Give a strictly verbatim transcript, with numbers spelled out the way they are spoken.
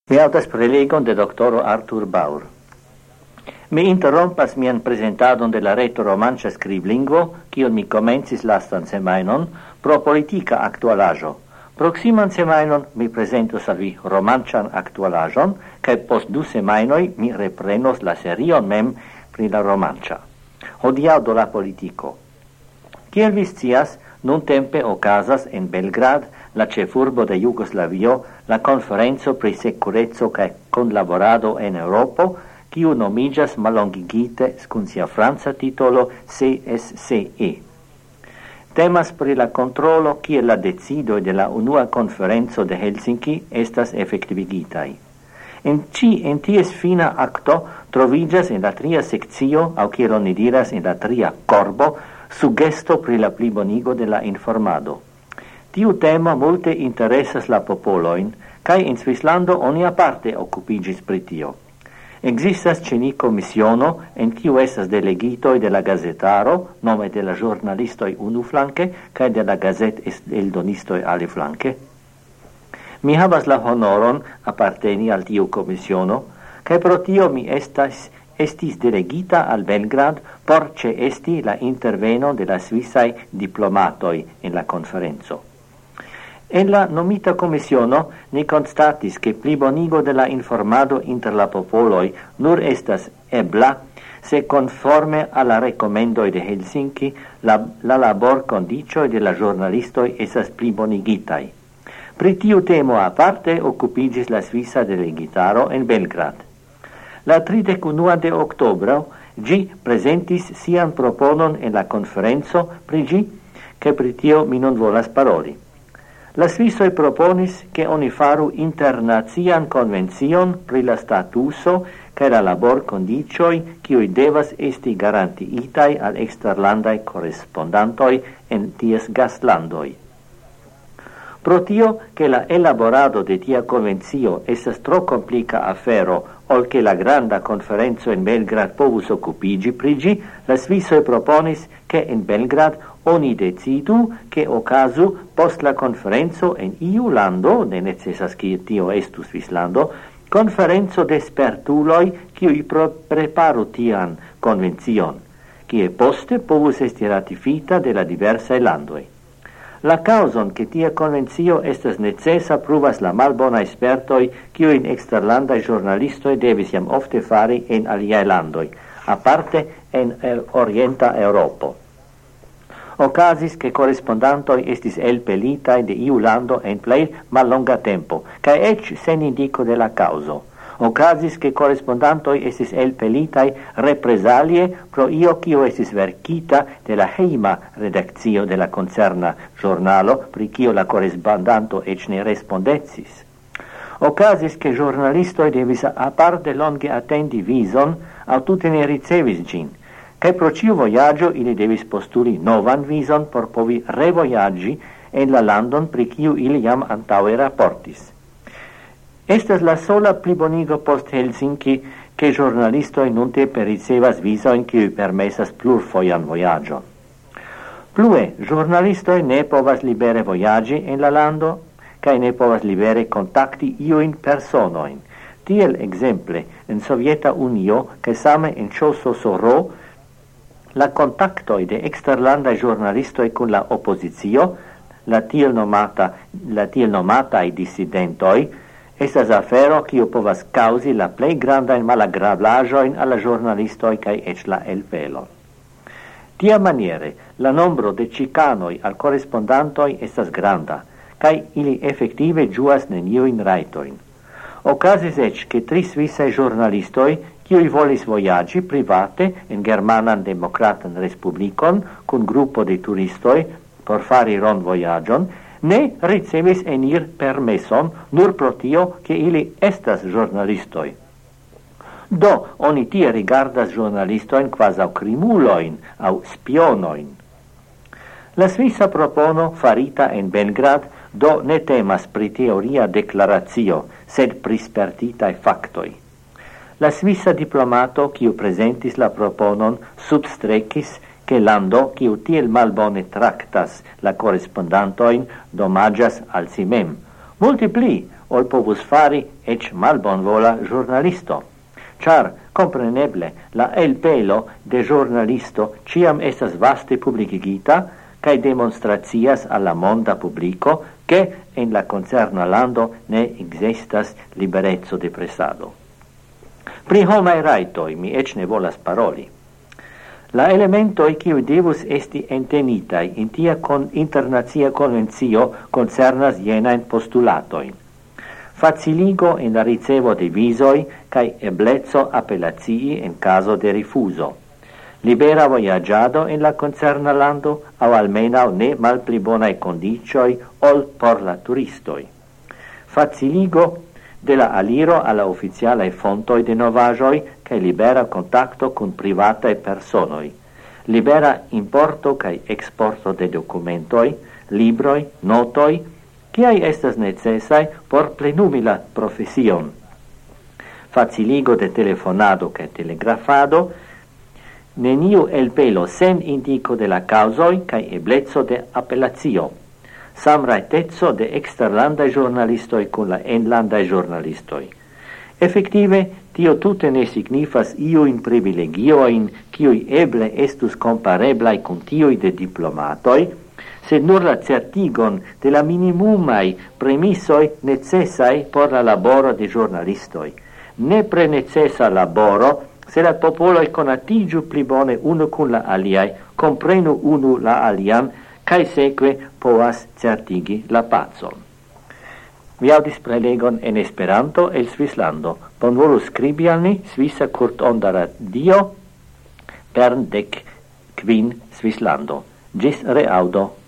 Mi autas prelegon de doctoro Arthur Baur. Mi interrompas mian presentadon de la reto romancia scriblingvo, kion mi comencis lastan semainon, pro politica actualajo. Proximan semainon mi presentos al vi romancian actualajon, cae post du semainoi mi reprenos la serion mem pri la romancia. Hodiau do la politico. Kiel vi scias, nun tempe ocasas en Belgrad, la cefurbo de Jugoslavio, la conferenzo pri securezzo cae conlaborado en Europo, kiu nomigas malongigite scun sia franca titolo C S C E. Temas pri la controlo kie la decido de la unua conferenzo de Helsinki estas effectivigitai. En ci en ties fina acto trovigas en la tria seccio, au kiel oni diras en la tria corbo, suggesto pri la plibonigo de la informado. Tiu tema multe interessas la popoloin, cae in Svislando oni aparte occupigis pri tio. Existas ceni commissiono en kiu estas delegitoi de la gazetaro, nome de la giornalistoi unu flanque, cae de la gazet eldonistoi ali flanque. Mi havas la honoron apparteni al tiu commissiono, cae pro tio mi estas estis delegita al Belgrad por ce esti la interveno de la Swissai diplomatoi en la conferenzo. En la nomita commissiono ni constatis che plibonigo de la informado inter la popoloi nur estas ebla se conforme alla recomendoi de Helsinki la, la labor condicioi de la giornalistoi esas plibonigitai. Pri tiu temo aparte occupigis la Svissa delegitaro en Belgrad. La tridecunua de octobro gi presentis sian proponon en la conferenzo pri gi, che pri tio mi non volas paroli. La Svissoi proponis che oni faru internazian convencion pri la statuso che la labor condicioi kiui devas esti garantiitai al exterlandai correspondantoi en ties gastlandoi. Pro tio che la elaborado de tia convenzio estas tro complica afero ol che la granda conferenzo in Belgrad povus occupigi prigi, la Svissoi proponis che in Belgrad oni decidu che ocasu post la conferenzo en iu lando, ne necessas che tio estu Svislando, conferenzo de spertuloi qui preparu tian convenzion, qui poste povus esti ratifita de la diversae landoi. La causon che tia convenzio estas necessa pruvas la malbona espertoi quio in exterlandai giornalistoi devis iam ofte fari en aliae landoi, aparte en orienta Europo. Ocasis che correspondantoi estis elpelitai de iu lando en plei mallonga tempo, cae ec sen indico de la causo. Ocasis che correspondantoi estis elpelitai represalie pro io quio estis verkita de la heima redaccio de la concerna giornalo, pri quio la correspondanto ec ne respondetsis. Ocasis che giornalistoi devis aparte longe attendi vison, au tute ne ricevis gin, cae pro ciu voyaggio ili devis postuli novan vison por povi revoyaggi en la landon pri ciu ili jam antaue rapportis. Estas la sola plibonigo post Helsinki che giornalistoi nunte per ricevas visoin qui permessas plurfoian voyagion. Plue, giornalistoi ne povas libere voyagi en la lando, cae ne povas libere contacti iuin personoin. Tiel exemple, en Sovieta Unio, che same en Choso Soro, la contactoi de exterlandai giornalistoi con la oppositio, la tiel nomata, la tiel nomatai dissidentoi, estas afero quio povas causi la plei grandain malagrablajoin alla giornalistoi cae ec la elpelon. Tia maniere, la nombro de cicanoi al correspondantoi estas granda, cae ili effective giuas neniuin raitoin. Ocasis ec che tri Svissai giornalistoi quiui volis voyagi private in Germanan Demokratan Respublikon cun gruppo de turistoi por fari ron voyagion, ne ricevis enir permesson nur pro tio che ili estas giornalistoi. Do, oni tie rigardas giornalistoin quas au crimuloin au spionoin. La Svissa propono farita en Belgrad do ne temas pri teoria declaratio, sed pri spertitae factoi. La Svissa diplomato, quiu presentis la proponon, substrecis che lando, quiu tiel malbone tractas la correspondantoin, domagias al si mem. Multipli, ol povus fari ec malbonvola giornalisto. Char, compreneble, la el pelo de giornalisto ciam estas vaste publicigita, cae demonstratias alla monda publico che en la concerna lando ne existas liberezzo de presado. Pri homae raitoi mi ec ne volas paroli. La elementoi kiu devus esti entenitai in tia con internazia convenzio concernas jenain postulatoin. Faciligo in la ricevo de visoi cae eblezzo appellazii in caso de rifuso. Libera voyagiado in la concerna lando, au almenau ne malpli bonae condicioi ol por la turistoi. Faciligo de la aliro alla ufficiale fontoi de novajoi cae libera contacto con privatae personoi. Libera importo cae exporto de documentoi, libroi, notoi, ciai estas necessai por plenumi la profesion. Faciligo de telefonado cae telegrafado, neniu el pelo sen indico de la causoi cae eblezzo de appellazio. Samraitezzo de exterlandae giornalistoi con la enlandae giornalistoi. Effective, tio tute ne signifas iuin privilegioin kiui eble estus compareblai con tiui de diplomatoi, sed nur la certigon de la minimumai premissoi necessai por la laboro de giornalistoi. Ne pre necessa laboro, se la popoloi conatigiu pli bone unu cun la aliai, comprenu unu la alian, cae seque poas certigi la pazon. Vi audis prelegon en Esperanto el Svislando. Bonvolu scribi al ni Svisa Kurt Onda Radio Bern dec Quin Svislando. Gis reaudo.